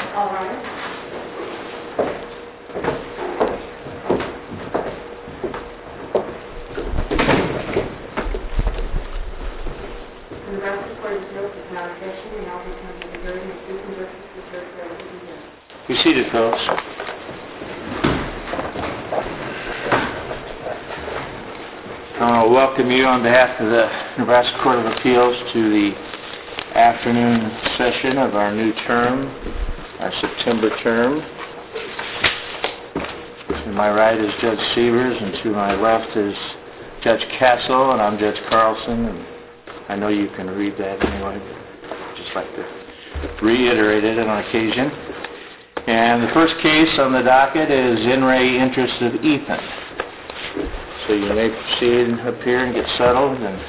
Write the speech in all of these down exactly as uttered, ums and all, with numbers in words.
All right. The Nebraska Court of Appeals is now in session. We now return to the hearing of Ethan versus the Church of England. Be seated, folks. I want to welcome you on behalf of the Nebraska Court of Appeals to the afternoon session of our new term, our September term. To my right is Judge Severs, and to my left is Judge Castle, and I'm Judge Carlson. And I know you can read that anyway, but I'd just like to reiterate it on occasion. And the first case on the docket is In Re Interest of Ethan. So you may proceed up here and get settled. And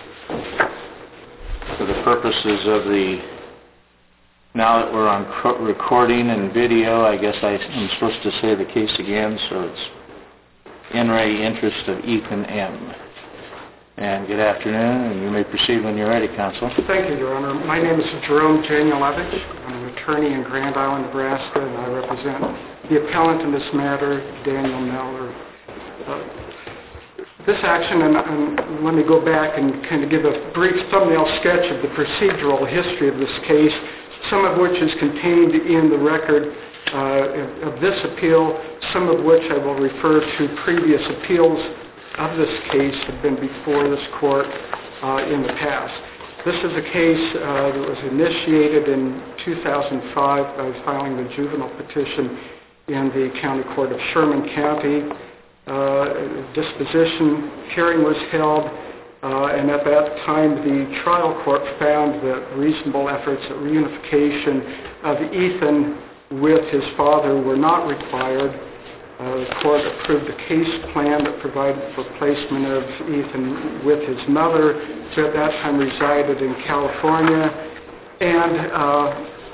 for the purposes of the, now that we're on recording and video, I guess I, I'm supposed to say the case again, so it's In Re Interest of Ethan M. And good afternoon, and you may proceed when you're ready, Counsel. Thank you, Your Honor. My name is Jerome Janulevich. I'm an attorney in Grand Island, Nebraska, and I represent the appellant in this matter, Daniel Miller. Uh, this action, and, and let me go back and kind of give a brief thumbnail sketch of the procedural history of this case, some of which is contained in the record uh, of this appeal, some of which I will refer to previous appeals of this case have been before this court uh, in the past. This is a case uh, that was initiated in two thousand five by filing the juvenile petition in the County Court of Sherman County. Uh, disposition hearing was held, uh, and at that time the trial court found that reasonable efforts at reunification of Ethan with his father were not required. Uh, the court approved a case plan that provided for placement of Ethan with his mother, who at that time resided in California, and uh,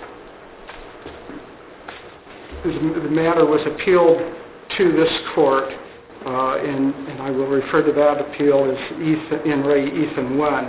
the matter was appealed to this court, uh, and, and I will refer to that appeal as Ethan, In Re Ethan one.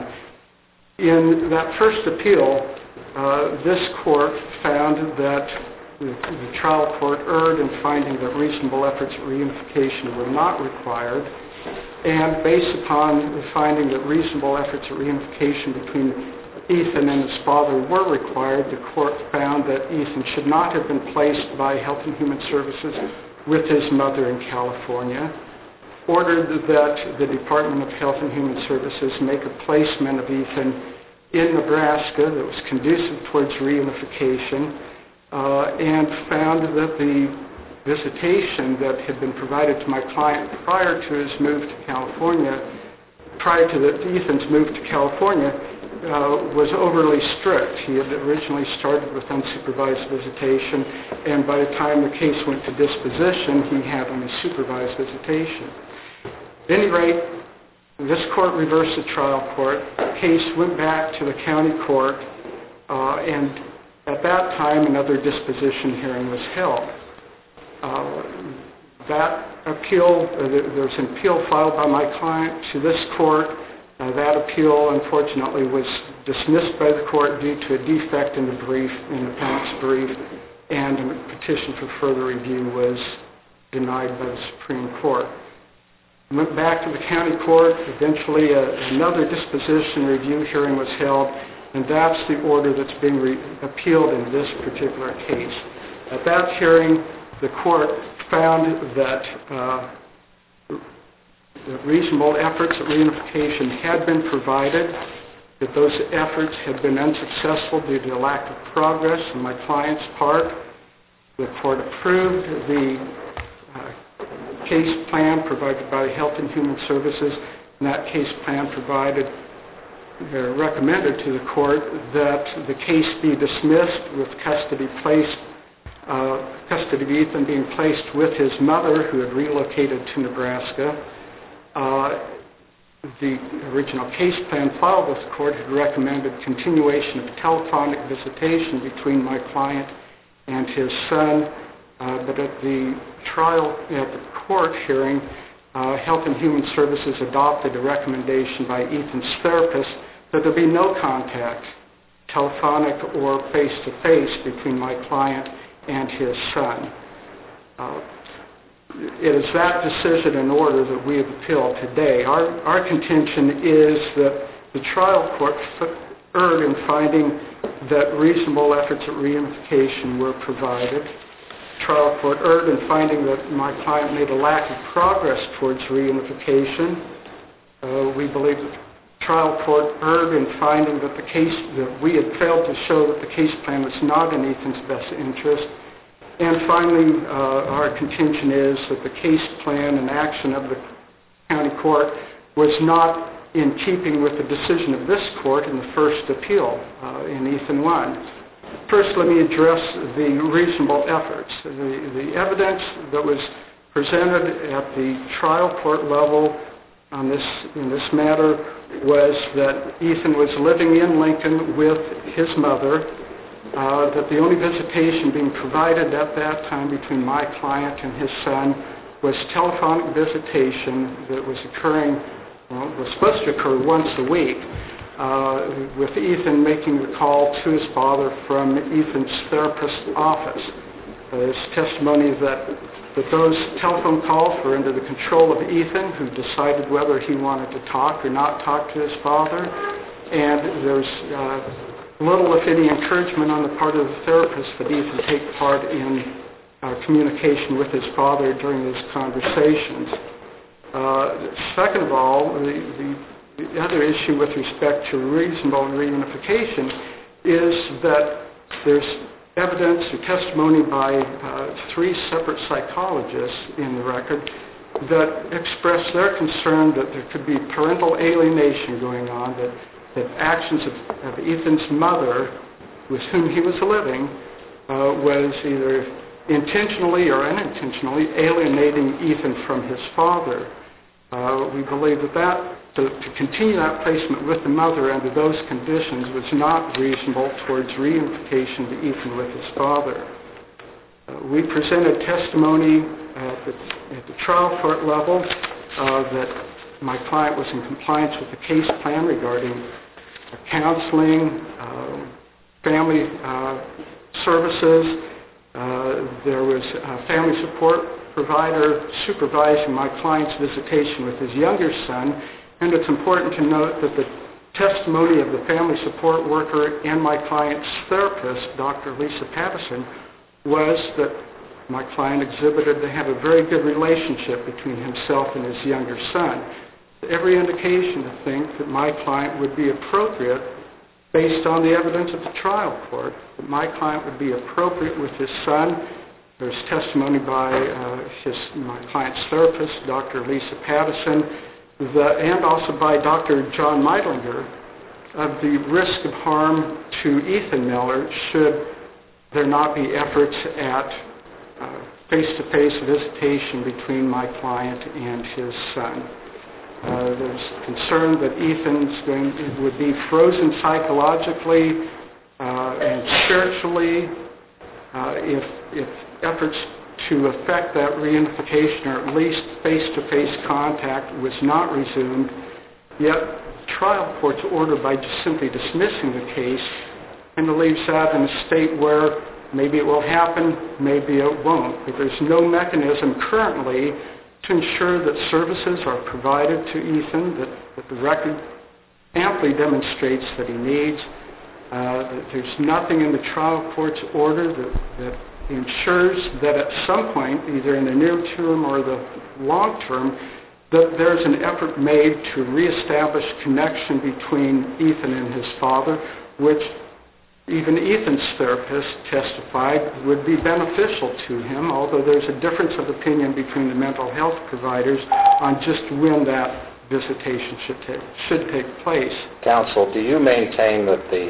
In that first appeal, uh, this court found that The, the trial court erred in finding that reasonable efforts at reunification were not required, and based upon the finding that reasonable efforts at reunification between Ethan and his father were required, the court found that Ethan should not have been placed by Health and Human Services with his mother in California, ordered that the Department of Health and Human Services make a placement of Ethan in Nebraska that was conducive towards reunification, Uh, and found that the visitation that had been provided to my client prior to his move to California, prior to the, Ethan's move to California, uh, was overly strict. He had originally started with unsupervised visitation, and by the time the case went to disposition, he had only supervised visitation. At any rate, this court reversed the trial court. The case went back to the county court, uh, and at that time, another disposition hearing was held. Uh, that appeal, uh, there was an appeal filed by my client to this court. Uh, that appeal, unfortunately, was dismissed by the court due to a defect in the brief, in the appellant's brief, and a petition for further review was denied by the Supreme Court. Went back to the county court. Eventually, uh, another disposition review hearing was held, and that's the order that's being re- appealed in this particular case. At that hearing, the court found that, uh, that reasonable efforts at reunification had been provided, that those efforts had been unsuccessful due to a lack of progress on my client's part. The court approved the uh, case plan provided by Health and Human Services, and that case plan provided Uh, recommended to the court that the case be dismissed with custody placed, uh, custody of Ethan being placed with his mother, who had relocated to Nebraska. Uh, the original case plan filed with the court had recommended continuation of telephonic visitation between my client and his son, uh, but at the trial, at the court hearing, uh, Health and Human Services adopted a recommendation by Ethan's therapist that there be no contact, telephonic or face-to-face, between my client and his son. Uh, it is that decision and order that we have appealed today. Our, our contention is that the trial court erred in finding that reasonable efforts at reunification were provided. The trial court erred in finding that my client made a lack of progress towards reunification. Uh, we believe that the trial court erred in finding that the case, that we had failed to show that the case plan was not in Ethan's best interest. And finally, uh, our contention is that the case plan and action of the county court was not in keeping with the decision of this court in the first appeal uh, in Ethan one. First, let me address the reasonable efforts. The, the evidence that was presented at the trial court level on this, in this matter was that Ethan was living in Lincoln with his mother, uh, that the only visitation being provided at that time between my client and his son was telephonic visitation that was occurring, well, was supposed to occur once a week, uh, with Ethan making the call to his father from Ethan's therapist's office. There's testimony that, that those telephone calls were under the control of Ethan, who decided whether he wanted to talk or not talk to his father, and there's uh, little, if any, encouragement on the part of the therapist that Ethan take part in uh, communication with his father during these conversations. Uh, second of all, the, the, the other issue with respect to reasonable reunification is that there's evidence or testimony by uh, three separate psychologists in the record that express their concern that there could be parental alienation going on, that, that actions of, of Ethan's mother, with whom he was living, uh, was either intentionally or unintentionally alienating Ethan from his father. Uh, we believe that, that to, to continue that placement with the mother under those conditions was not reasonable towards reunification to Ethan with his father. Uh, we presented testimony at the, at the trial court level uh, that my client was in compliance with the case plan regarding uh, counseling, uh, family uh, services. Uh, there was a family support provider supervising my client's visitation with his younger son, and it's important to note that the testimony of the family support worker and my client's therapist, Doctor Lisa Pattison, was that my client exhibited to have a very good relationship between himself and his younger son. Every indication to think that my client would be appropriate, based on the evidence at the trial court, that my client would be appropriate with his son. There's testimony by uh, his, my client's therapist, Doctor Lisa Pattison, the, and also by Doctor John Meidlinger, of the risk of harm to Ethan Miller should there not be efforts at uh, face-to-face visitation between my client and his son. Uh, there's concern that Ethan's going, would be frozen psychologically uh, and spiritually uh, if, if efforts to effect that reunification, or at least face-to-face contact, was not resumed. Yet the trial court's order, by just simply dismissing the case, and leaves that in a state where maybe it will happen, maybe it won't. But there's no mechanism currently to ensure that services are provided to Ethan, that, that the record amply demonstrates that he needs. Uh, that there's nothing in the trial court's order that, that ensures that at some point, either in the near term or the long term, that there's an effort made to reestablish connection between Ethan and his father, which even Ethan's therapist testified would be beneficial to him, although there's a difference of opinion between the mental health providers on just when that visitation should take, should take place. Counsel, do you maintain that the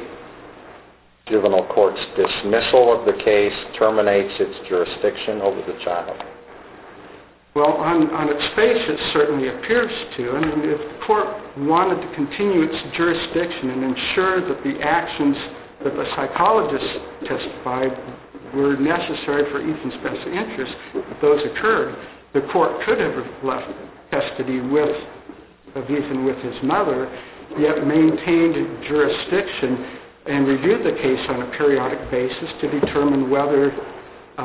juvenile court's dismissal of the case terminates its jurisdiction over the child? Well, on, on its face, it certainly appears to. I mean, if the court wanted to continue its jurisdiction and ensure that the actions that the psychologists testified were necessary for Ethan's best interest, if those occurred, the court could have left custody with, of Ethan with his mother, yet maintained jurisdiction and reviewed the case on a periodic basis to determine whether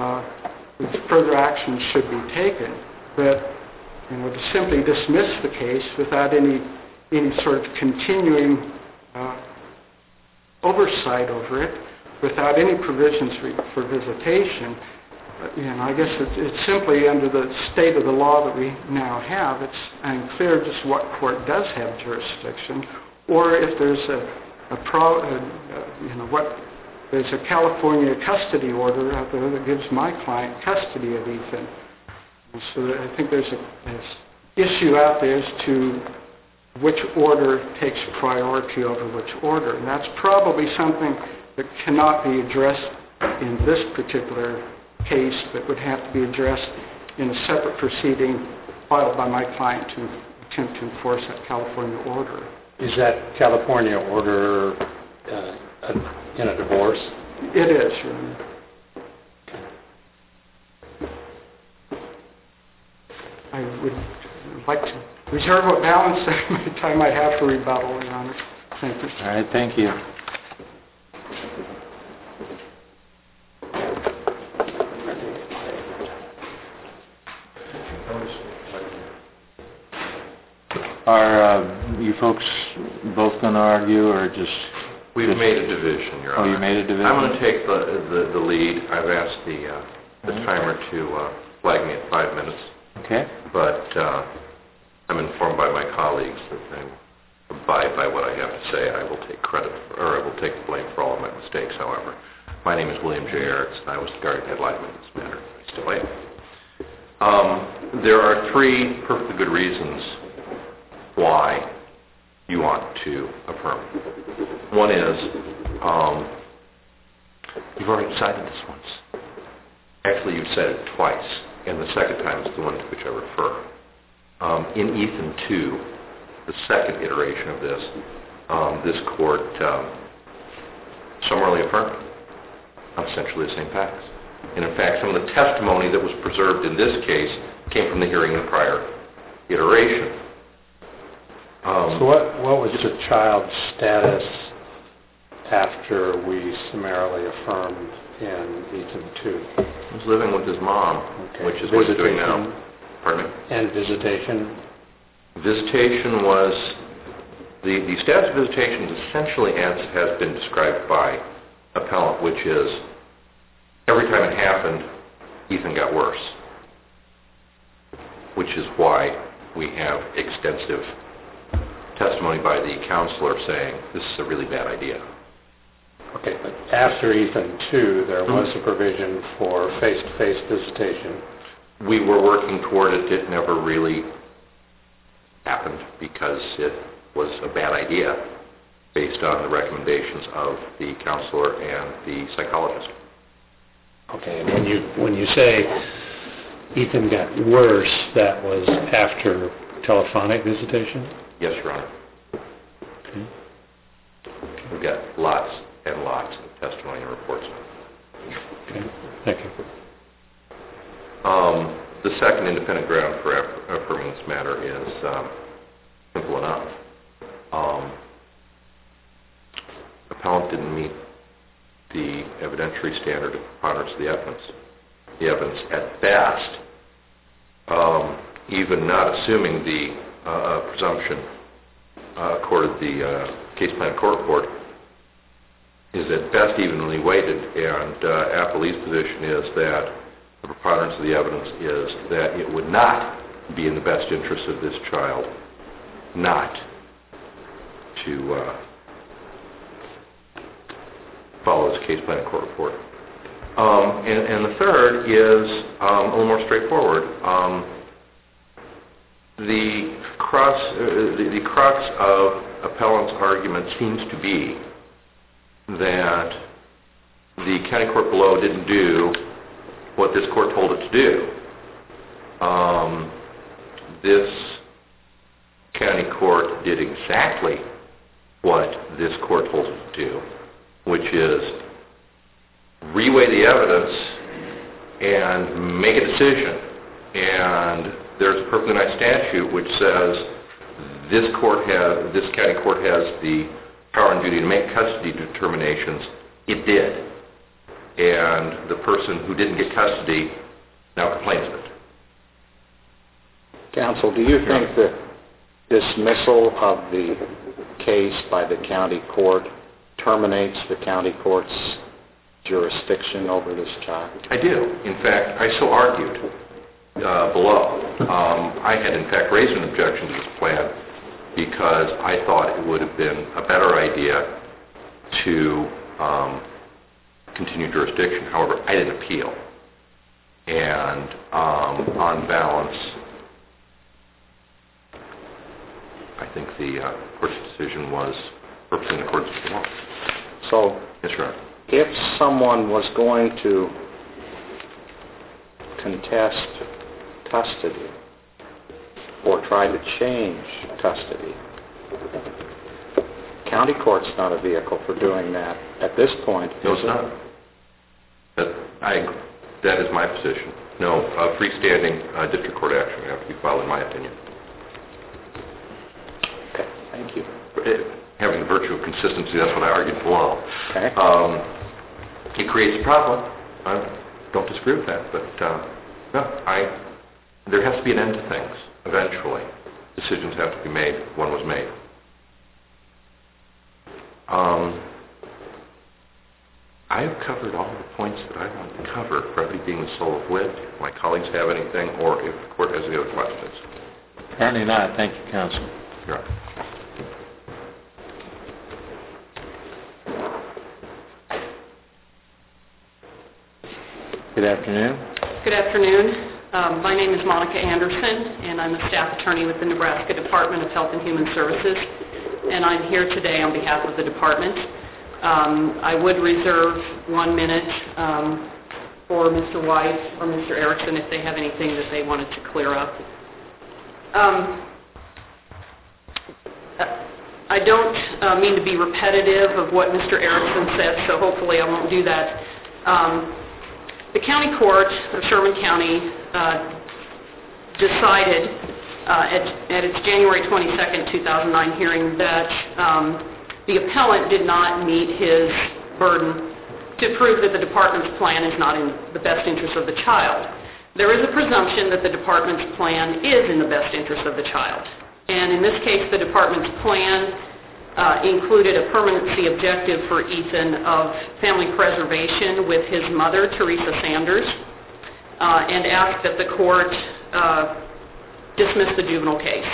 further action should be taken. But, you know, to simply dismiss the case without any any sort of continuing uh, oversight over it, without any provisions for, for visitation, you know, I guess it's, it's simply under the state of the law that we now have, it's unclear just what court does have jurisdiction, or if there's a, a pro, uh, you know, what there's a California custody order out there that gives my client custody of Ethan. And so I think there's an issue out there as to which order takes priority over which order, and that's probably something that cannot be addressed in this particular case, but would have to be addressed in a separate proceeding filed by my client to attempt to enforce that California order. Is that California order uh, in a divorce? It is, Your Honor. I would like to reserve what balance of time I have for rebuttal, Your Honor. Thank you. All right, thank you. Are uh, you folks both going to argue, or just... We've just, made a division, Your Oh, Honor. you made a division? I'm going to take the, the, the lead. I've asked the, uh, the timer to uh, flag me at five minutes. Okay. But uh, I'm informed by my colleagues that they abide by what I have to say. I will take credit, or I will take the blame for all of my mistakes, however. My name is William J. Aerts, and I was the guardian ad litem in this matter. I still am. Um, there are three perfectly good reasons why you want to affirm. One is, um, you've already decided this once. Actually, you've said it twice, and the second time is the one to which I refer. Um, in Ethan two, the second iteration of this, um, this court um, summarily affirmed on essentially the same facts. And in fact, some of the testimony that was preserved in this case came from the hearing in the prior iteration. Um, so what, what was the child's status after we summarily affirmed in Ethan two? He was living with his mom, Okay. which is what he's doing now. Visitation Pardon me? and visitation? Visitation was, the, the status of visitation is essentially as has been described by appellant, which is every time it happened, Ethan got worse, which is why we have extensive testimony by the counselor saying this is a really bad idea. Okay, but after Ethan two, there was Mhm. a provision for face-to-face visitation. We were working toward it. It never really happened because it was a bad idea based on the recommendations of the counselor and the psychologist. Okay, and when you when you say Ethan got worse, that was after telephonic visitation? Yes, Your Honor. Okay. We've got lots and lots of testimony and reports. Okay, thank you. Um, the second independent ground for aff- affirming this matter is um, simple enough. Um, appellant didn't meet the evidentiary standard of preponderance of the evidence. The evidence, at best, um, even not assuming the uh, presumption uh, accorded the uh, case plan court report, is at best evenly weighted, and uh, Appellee's position is that the preponderance of the evidence is that it would not be in the best interest of this child not to uh, follow this case plan and court report. Um, and, and the third is um, a little more straightforward. Um, the, crux, uh, the, the crux of appellant's argument seems to be that the county court below didn't do what this court told it to do. Um, this county court did exactly what this court told it to do, which is reweigh the evidence and make a decision. And there's a perfectly nice statute which says this court has, this county court has the power and duty to make custody determinations. It did. And the person who didn't get custody now complains of it. Counsel, do you think that dismissal of the case by the county court terminates the county court's jurisdiction over this child? I do. In fact, I so argued uh, below. Um, I had, in fact, raised an objection to this plan because I thought it would have been a better idea to um, continue jurisdiction. However, I didn't appeal. And um, on balance, I think the uh, court's decision was perfectly in accordance with the law. So, Yes, Your Honor. if someone was going to contest custody or try to change custody, county court's not a vehicle for doing that at this point. No, is it's it? not. That, I, that is my position. No, uh, freestanding uh, district court action would have to be filed, in my opinion. Okay, thank you. It, having the virtue of consistency, that's what I argued below. Okay. Um, it creates a problem. I don't disagree with that, but uh, no, I. There has to be an end to things. Eventually, decisions have to be made. One was made. Um, I have covered all the points that I wanted to cover. Brevity being the soul of wit. If my colleagues have anything, or if the court has any other questions. Apparently not. Thank you, counsel. You're on. Good afternoon. Good afternoon. Um, my name is Monica Anderson, and I'm a staff attorney with the Nebraska Department of Health and Human Services, and I'm here today on behalf of the department. Um, I would reserve one minute um, for Mister White or Mister Erickson if they have anything that they wanted to clear up. Um, I don't uh, mean to be repetitive of what Mister Erickson said, so hopefully I won't do that. Um, The county court of Sherman County uh, decided uh, at, at its January twenty-second, two thousand nine hearing that um, the appellant did not meet his burden to prove that the department's plan is not in the best interest of the child. There is a presumption that the department's plan is in the best interest of the child. And in this case, the department's plan Uh, included a permanency objective for Ethan of family preservation with his mother, Teresa Sanders, uh, and asked that the court uh, dismiss the juvenile case.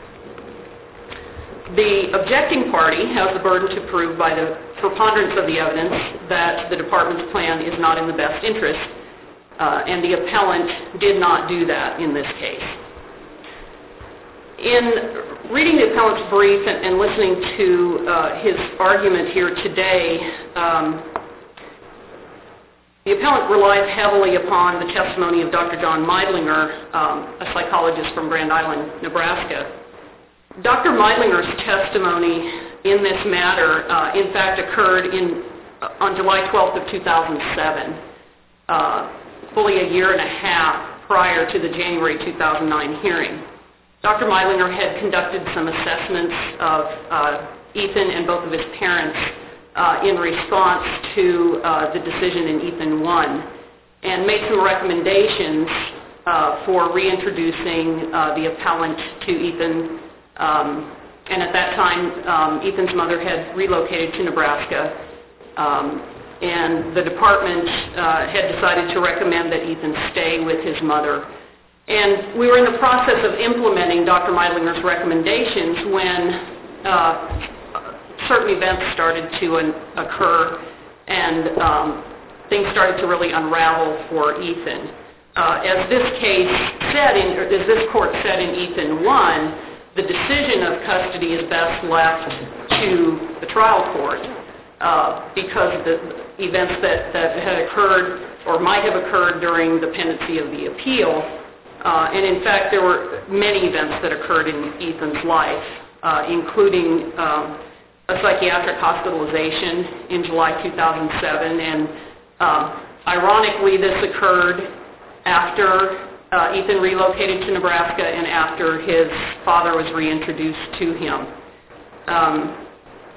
The objecting party has the burden to prove by the preponderance of the evidence that the department's plan is not in the best interest, uh, and the appellant did not do that in this case. In reading the appellant's brief and, and listening to uh, his argument here today, um, the appellant relies heavily upon the testimony of Doctor John Meidlinger, um, a psychologist from Grand Island, Nebraska. Doctor Meidlinger's testimony in this matter, uh, in fact, occurred in, uh, on July twelfth of two thousand seven, uh, fully a year and a half prior to the January two thousand nine hearing. Doctor Meidlinger had conducted some assessments of uh, Ethan and both of his parents uh, in response to uh, the decision in Ethan one, and made some recommendations uh, for reintroducing uh, the appellant to Ethan. Um, and at that time, um, Ethan's mother had relocated to Nebraska, um, and the department uh, had decided to recommend that Ethan stay with his mother. And we were in the process of implementing Doctor Meidlinger's recommendations when uh, certain events started to un- occur, and um, things started to really unravel for Ethan. Uh, as this case said, in, or as this court said in Ethan one, the decision of custody is best left to the trial court uh, because of the events that, that had occurred or might have occurred during the pendency of the appeal. Uh, and in fact, there were many events that occurred in Ethan's life, uh, including um, a psychiatric hospitalization in July two thousand seven. And um, ironically, this occurred after uh, Ethan relocated to Nebraska and after his father was reintroduced to him. Um,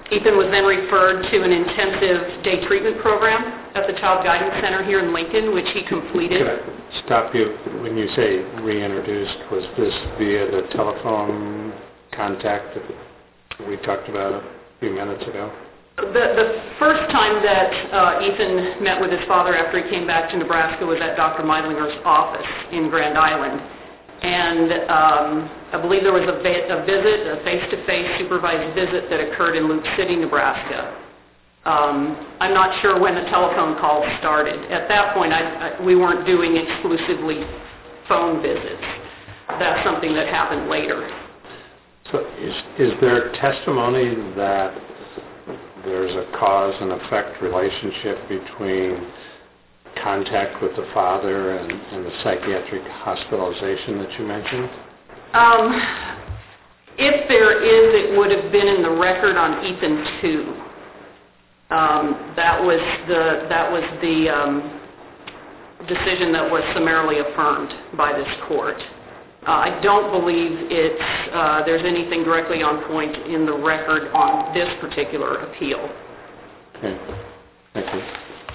Ethan was then referred to an intensive day treatment program at the Child Guidance Center here in Lincoln, which he completed. Could I stop you? When you say reintroduced, was this via the telephone contact that we talked about a few minutes ago? The, the first time that uh, Ethan met with his father after he came back to Nebraska was at Doctor Meidlinger's office in Grand Island. And um, I believe there was a, va- a visit, a face-to-face supervised visit that occurred in Luke City, Nebraska. Um, I'm not sure when the telephone calls started. At that point, I, I, we weren't doing exclusively phone visits. That's something that happened later. So is, is there testimony that there's a cause and effect relationship between contact with the father and, and the psychiatric hospitalization that you mentioned? Um, if there is, it would have been in the record on Ethan two. Um, that was the that was the um, decision that was summarily affirmed by this court. Uh, I don't believe it's uh, there's anything directly on point in the record on this particular appeal. Okay. Thank you.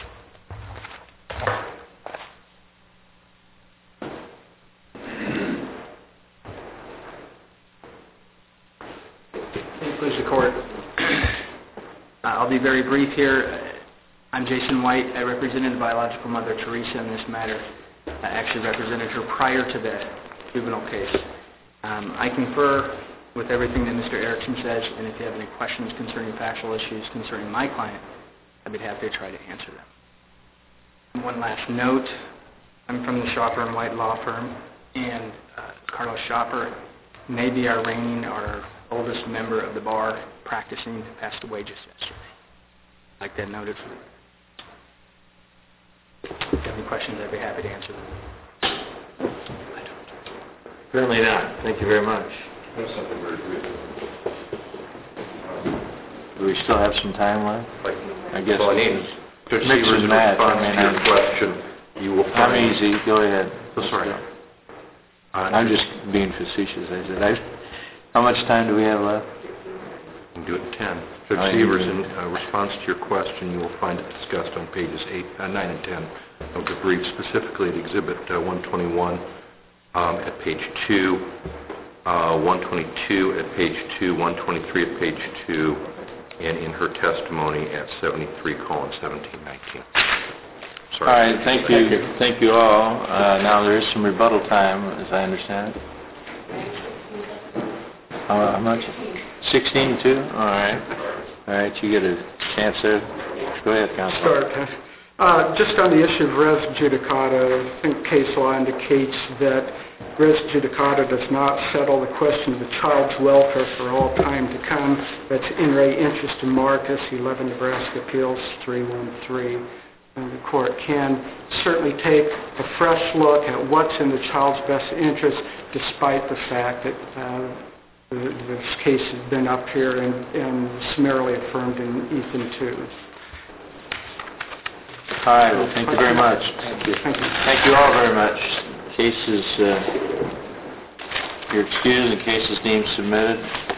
Please the court. Uh, I'll be very brief here. I'm Jason White. I represented the biological mother, Teresa, in this matter. I actually represented her prior to the juvenile case. Um, I concur with everything that Mister Erickson says, and if you have any questions concerning factual issues concerning my client, I'd be happy to try to answer them. One last note. I'm from the Shopper and White Law Firm, and uh, Carlos Shopper may be our reigning or oldest member of the bar practicing, who passed away just yesterday. I'd like that noted for you. If you have any questions, I'd be happy to answer them. Certainly not. Thank you very much. That's something very brief. Do we still have some time left? Like, I guess well, I this mean, is Judge mix Severs, and in match. response I mean, to your I'm- question, you will I'm find... easy. Go ahead. Oh, sorry. Let's go. Uh, I'm just being facetious. I said, I, how much time do we have left? You can do it in ten. Judge I- Severs, in uh, response to your question, you will find it discussed on pages eight, uh, nine and ten of the brief, specifically at Exhibit uh, one twenty-one um, at page two, uh, one twenty-two at page two, one twenty-three at page two, and in her testimony at seventy-three colon seventeen nineteen. All Sorry. right. Thank you. Thank you all. Uh, now there is some rebuttal time, as I understand. How, how much? Sixteen too. All right. All right. You get a chance there. Go ahead, Counsel. Start. Uh, just on the issue of res judicata, I think case law indicates that res judicata does not settle the question of the child's welfare for all time to come. That's in re interest in Marcus, eleven Nebraska Appeals three one three. And the court can certainly take a fresh look at what's in the child's best interest, despite the fact that uh, this case has been up here and, and summarily affirmed in Ethan two. All right. Well, thank you very much. Thank you. Thank you. Thank you all very much. Case is, uh, you're excused and case is deemed submitted.